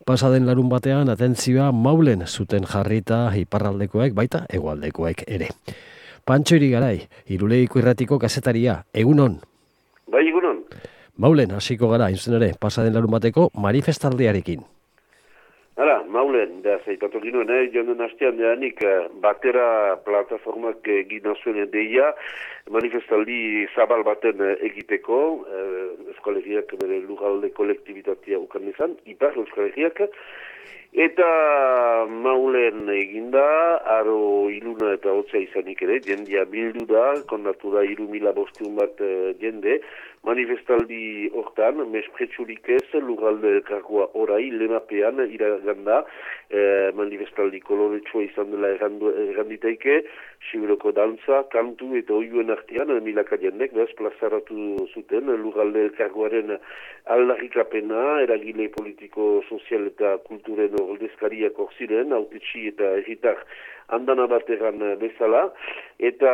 Pasaden larun batean atentzioa Maulen zuten jarrita iparraldekoek baita hegoaldekoek ere. Pantxo Irigaray, Irulegiko Irratiko kazetaria, egunon? Bai, egunon. Maulen hasiko gara, intzen ere, pasaden larun bateko manifestaldiarekin. Hala, Maulen, da zaitatu ginoen, joan hastean nik batera plataformak egina zuen deia, manifestaldi zabal baten egiteko, Euskal Herriak bere lugalde kolektibitatea ukan izan, ipar Euskal Herriak, eta Maulen eginda, aro iluna eta hotza izanik ere, jendia bildu da, kondatu da 3.500 bat jende, manifestaldi hortan, mespretsurik ez, lugalde elkargoa orai, lemapean, iraganda, manifestaldi koloretsua izan dela erranditaike, Sibiroko dantza, kantu eta oioen artean, milaka jendek, behaz plazaratu zuten, lugalde elkargoaren aldarrikapena, eragile politiko, sozial eta kulturen ordezkariak hor ziren, autetxi eta erritar andana bateran bezala, eta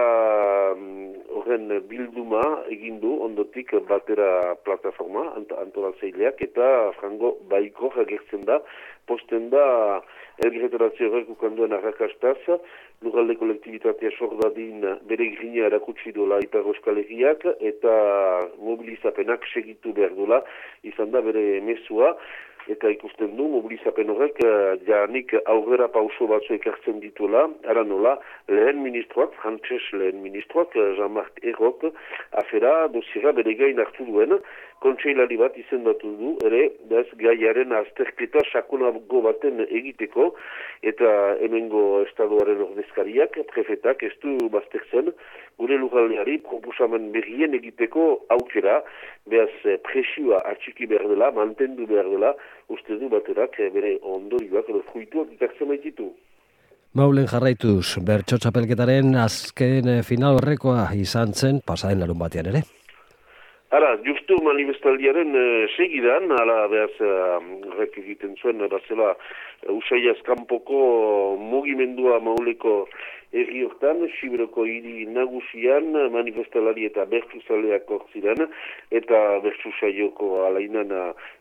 horren bilduma egindu ondotik batera plataforma antolatzaileak, eta frango baiko agertzen da, posten da elgerretaratze horrek ukanduen arrakastaz, lugalde kolektibitatea sordadin bere grina erakutsi dola Ipar Euskal Herriak, eta mobilizapenak segitu behar dola, izan da bere mesua, eta ikusten du mobilizapen horrek janik aurrera pauso batzu ekartzen dituela, ara nola, lehen ministroak, frantses lehen ministroak, Jean-Marc Ayrault, afera dosiera bere gain hartu duen, kontseilari bat izendatu du, ere, bez gaiaren azterketa sakonago baten egiteko, eta hemengo estadoaren ordezkariak, prefetak, ez du baztertzen, gure lugaldeari proposamen berrien egiteko aukera, behaz presioa atxiki behar dela, mantendu behar dela, uste du baterak bere ondorioak edo fruituak ikartzen baititu. Maulen jarraituz, bertso txapelketaren azken final horrekoa izan zen pasaden larun batean ere. Hala, justu manifestaldiaren segidan, hala behaz horrek egiten zuen, bazela usaiaz kanpoko mugimendua Mauleko herri hortan, Sibiroko hiri nagusian, manifestalari eta bertsuzaleak hor ziren, eta bertsu saioko alainan,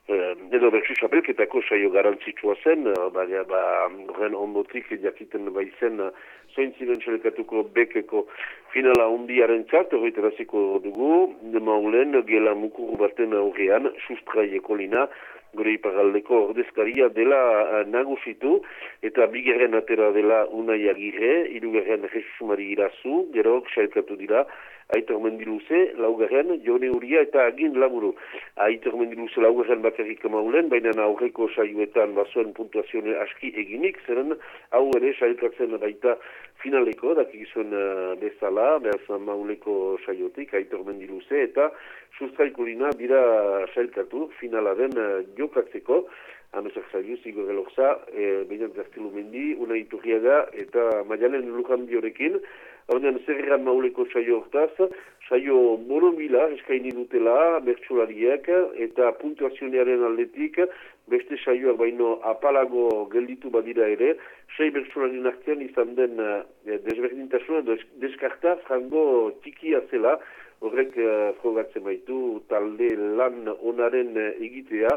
edo bertsu txapelketako saio garantzitsua zen, baina horren ondotik jakiten baizen, zoin ziren txelekatuko bekeko finala hundiaren txat, horretaraziko dugu, Maulen gela mukuru baten aurrean, sustraieko lina, gure iparaldeko ordezkaria dela nagusitu, eta bigarren atera dela Unai Agirre, hirugarren Jesus Mari Irazu, gero sailkatu dira, Aitor Mendiluze, laugarren, Jone Uria eta Agin Laburu. Aitor Mendiluze laugarren bakarrik Maulen, baina aurreko saioetan bazuen puntuazione aski eginik, zeren hau ere sailkatzen baita finaleko, dakizuen bezala, behaz Mauleko saiotik, Aitor Mendiluze, eta sustraikulina dira sailkatu finalaren jokatzeko, Amesak Zaiuz, Igor Elorza, Beinat Gaztelu Mendi, Unai Iturriaga eta Maialen Lujambiorekin. Hornean zerreran Mauleko saio hortaz, saio borobila eskaini dutela bertsolariak eta puntuazionearen aldetik beste saioak baino apalago gelditu badira ere, 6 bertsolarien artean izan den desberdintasuna deskarta frango tikia zela, horrek frogatzen baitu talde lan onaren egitea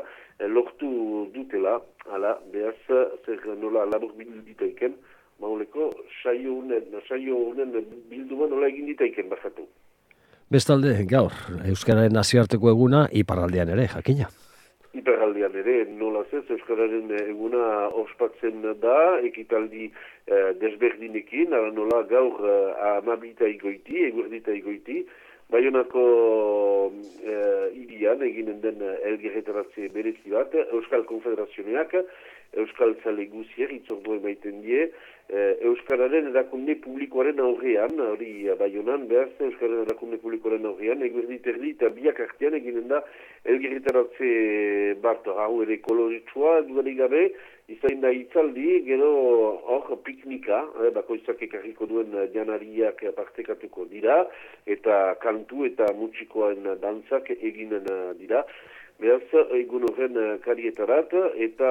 lortu dutela, hala, behaz, zer nola labur bilditaiken, Mauleko saio honen bilduma nola egin ditaiken bazatu. Bestalde, gaur, Euskararen nazioarteko eguna iparraldean ere, jakina. Iparraldean ere, nola ez, Euskararen eguna ospatzen da, ekitaldi desberdinekin, ala nola gaur amabita igoiti, eguerdita igoiti, Baionako hirian eginen den elgerretaratze berezi bat, Euskal Konfederazioneak, Euskal Zale Guzier, itzordu emaiten die, Euskararen erakunde publikoaren aurrean, hori Baionan, behaz, Euskararen erakunde publikoaren aurrean, eguerditerdi eta biak artean eginen da elgerretaratze bat, hau ere koloritsua, dudarik gabe, izain da itzaldi, gero hor piknika, bakoitzak ekarriko duen janariak partekatuko dira, eta kantu eta mutxikoen dantzak eginen dira. Beraz, egun horren karietarat, eta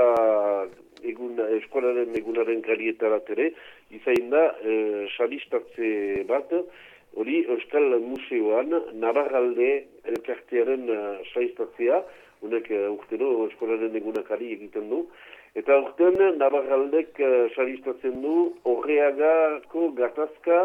eskolaren egunaren karietarat ere, izain da salistatze bat, hori Euskal Museoan, Navarralde elkartearen saistatzea, unek urtero eskolaren egunakari egiten du. Eta urten, Navarraldek saristatzen du Orreagako gatazka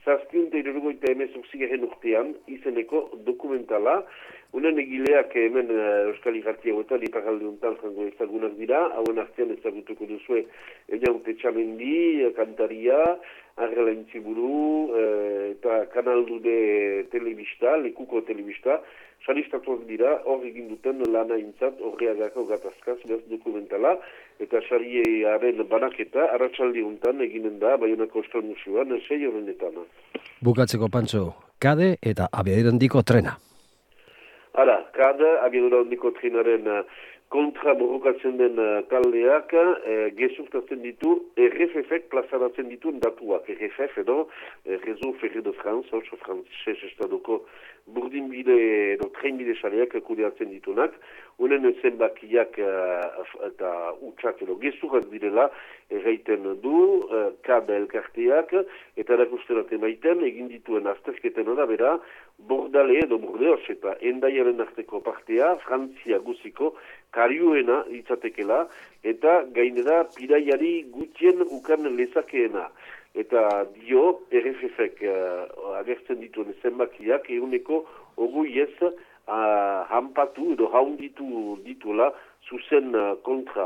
778 urtean izeneko dokumentala. Unen egileak hemen Euskal Irratia hauetan, iparalde honetan jango ezagunak dira, hauen artean ezagutuko duzue Einaute Txamendi, kantaria, Arrela Intziburu, eta kanaldude telebista, lekuko telebista, saristatuak dira, hor egin duten lana intzat, Orreagako gatazkaz, behaz dokumentala, eta sariaren banaketa, arratsalde honetan eginen da, Baionako Euskal Museoan, 6 horrenetan. Bukatzeko Pantxo, kade eta abiadura handiko trena. Hala, kade, abiadura handiko trenaren kontra borrokatzen den taldeak gezurtatzen ditu RFF plazaratzen dituen datuak. RFF edo Réseau Ferré de France, oso frantzes estadoko burdinbide edo trenbide sareak kudeatzen ditunak. Unen zenbakiak eta utxak edo gezurak direla erraiten du KAD elkarteak eta erakusterat emaiten egin dituen azterketen arabera Bordale edo Burdeos eta Endaiaren arteko partea Frantzia guziko kariuena litzatekela eta gainera piraiari gutien ukan lezakeena. Eta dio RFF-ek agertzen dituen zenbakiak eguneko oguiez hanpatu edo haunditu dituela zuzen kontra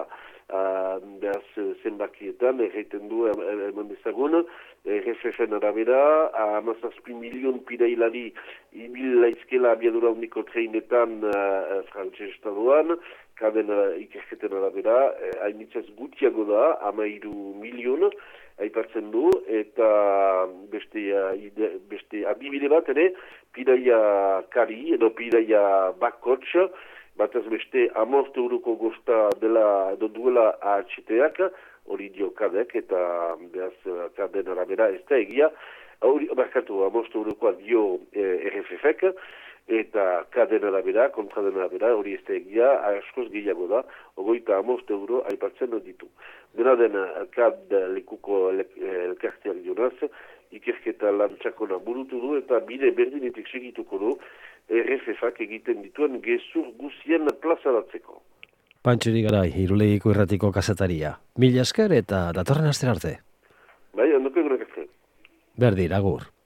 zenbakietan erraiten du eman dezagun RFF-en arabera 17 milion pirailari ibil laizkela abiadura handiko treinetan frantses estadoan, kaden ikerketen arabera hainitzaz gutiago da 13 milion aipatzen du, eta beste adibide bat ere, piraia kari edo piraia bakots, bataz beste 15 euroko gosta dela edo duela AHT-ak, hori dio kadek eta behaz kaden arabera ez da egia, hori barkatu 15 eurokoa dio RFF-ek, eta kaden arabera, kontraden arabera, hori ez da egia, askoz gehiago da, 25 euro aipatzen ditu. Dena den kad lekuko elkarteak dionaz, ikerketa lantxakona burutu du eta bide berdinetik segituko du RFF-ak egiten dituen gezur guzien plazaratzeko. Pantxo Irigaray, Irulegiko Irratiko kazetaria. Mila esker eta datorren astera arte. Bai, ondoko egunak esker. Berdin, agur.